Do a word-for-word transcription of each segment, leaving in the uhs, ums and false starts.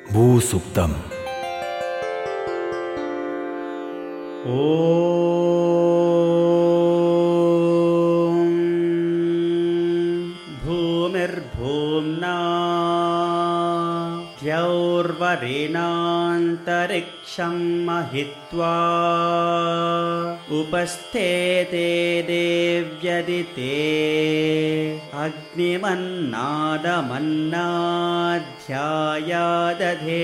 भूसुक्तम्। ॐ भूमिर्भूम्ना द्यौर्वरेणान्तरिक्षं महित्वा उपस्थेते देव्यदिते अग्निमन्नादमन्नाध्यायादधे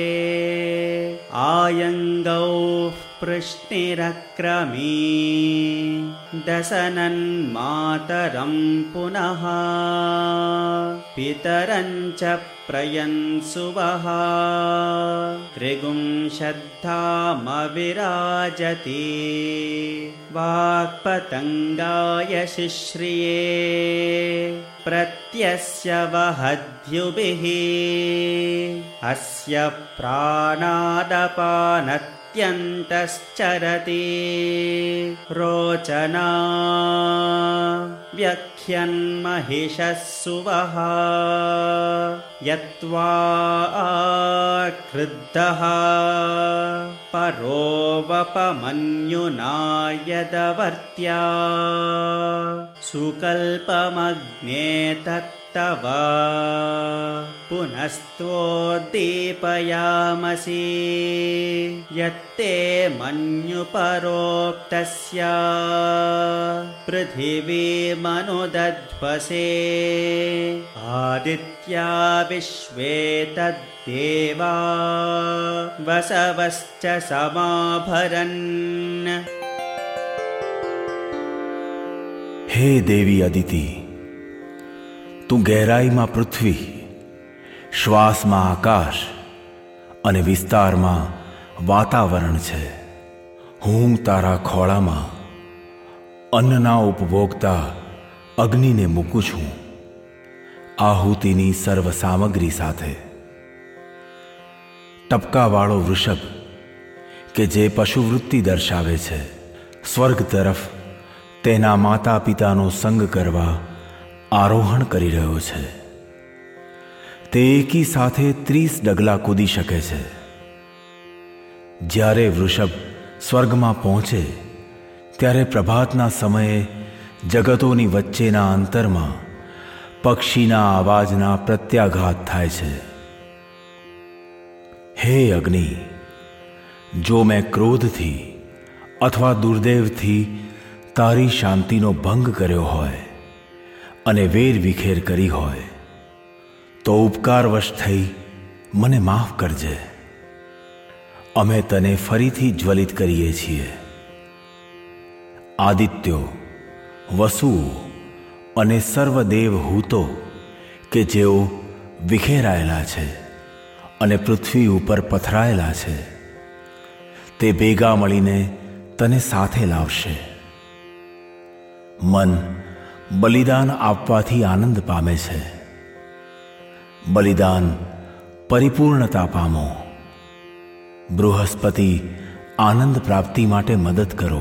आयङ्गौः पृश्निरक्रमी दशनन्मातरं पुनः पितरं च प्रयन्सुवः त्रिगुंशद्धामविराजति वाक्पतङ्गाय शिश्रिये प्रत्यस्य वहद्युभिः अस्य प्राणादपानत्यन्तश्चरति रोचना व्यख्यन्महिषः सुवः यत्वा क्रुद्धः परोवपमन्युना यदवर्त्या सुकल्पमग्ने तत्तव पुनस्त्वोद्दीपयामसि यत्ते मन्युपरोक्तस्य पृथिवीमनुदध्वसे आदित्या विश्वे तद्देवा वसवश्च समाभरन्। हे देवी अदिति, તું ગહેરાઈમાં પૃથ્વી, શ્વાસમાં આકાશ અને વિસ્તારમાં વાતાવરણ છે. હું તારા ખોળામાં અન્નના ઉપભોગતા અગ્નિને મૂકું છું, આહુતિની સર્વ સામગ્રી સાથે. ટપકાવાળો વૃષભ કે જે પશુવૃત્તિ દર્શાવે છે, સ્વર્ગ તરફ તેના માતા પિતાનો સંગ કરવા આરોહણ કરી રહ્યો છે. તે એકી સાથે ત્રીસ ડગલા કૂદી શકે છે. જ્યારે વૃષભ સ્વર્ગમાં પહોંચે ત્યારે પ્રભાતના સમયે જગતોની વચ્ચેના અંતરમાં પક્ષીના અવાજના પ્રત્યાઘાત થાય છે. હે અગ્નિ, જો મેં ક્રોધથી અથવા દુર્દેવથી તારી શાંતિનો ભંગ કર્યો હોય અને વેર વિખેર કરી હોય તો ઉપકારવશ થઈ મને માફ કરજે. અમે તને ફરીથી જ્વલિત કરીએ છીએ. આદિત્યો, વસુઓ અને સર્વદેવહૂતો કે જેઓ વિખેરાયેલા છે અને પૃથ્વી ઉપર પથરાયેલા છે, તે ભેગા મળીને તને સાથે લાવશે. મન બલિદાન આપવાથી આનંદ પામે છે. બલિદાન પરિપૂર્ણતા પામો. બૃહસ્પતિ આનંદ પ્રાપ્તિ માટે મદદ કરો.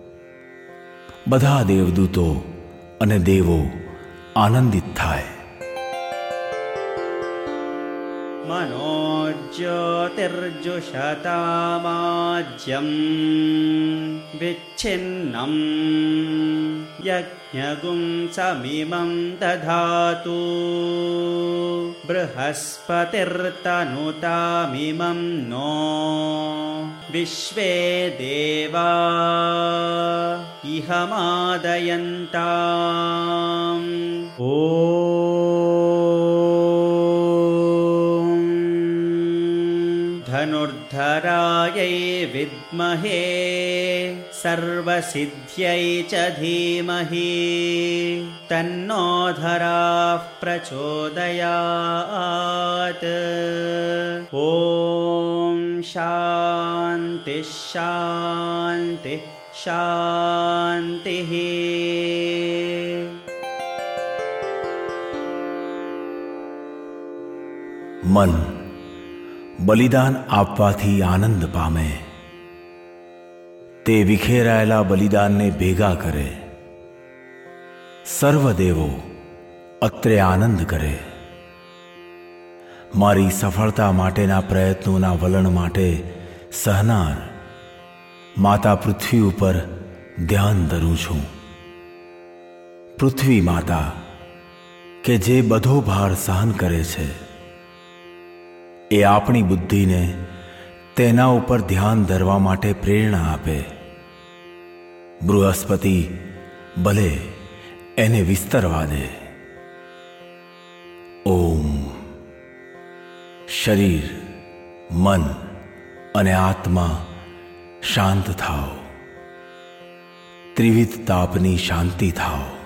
બધા દેવદૂતો અને દેવો આનંદિત થાય. मनोज्योतिर्जुषतामाज्यं विच्छिन्नं यज्ञगुं समिमं दधातु बृहस्पतिर्तनुतामिमं नो विश्वे देवा इहमादयन्ताम्. ओ धनुर्धरायै विद्महे सर्वसिद्ध्यै च धीमहि तन्नो धराः प्रचोदयात्. ॐ शान्तिः शान्तिः शान्तिः. મન બલિદાન આપવાથી આનંદ પામે. તે વિખેરાયેલા બલિદાનને ભેગા કરે. સર્વદેવો અત્રે આનંદ કરે. મારી સફળતા માટેના પ્રયત્નોના વલણ માટે સહનાર માતા પૃથ્વી ઉપર ધ્યાન ધરું છું. પૃથ્વી માતા કે જે બધો ભાર સહન કરે છે, એ આપણી બુદ્ધિને તેના ઉપર ધ્યાન ધરવા માટે પ્રેરણા આપે. બૃહસ્પતિ ભલે એને વિસ્તરવા દે. ઓમ. શરીર, મન અને આત્મા શાંત થાઓ. ત્રિવિધ તાપની શાંતિ થાઓ.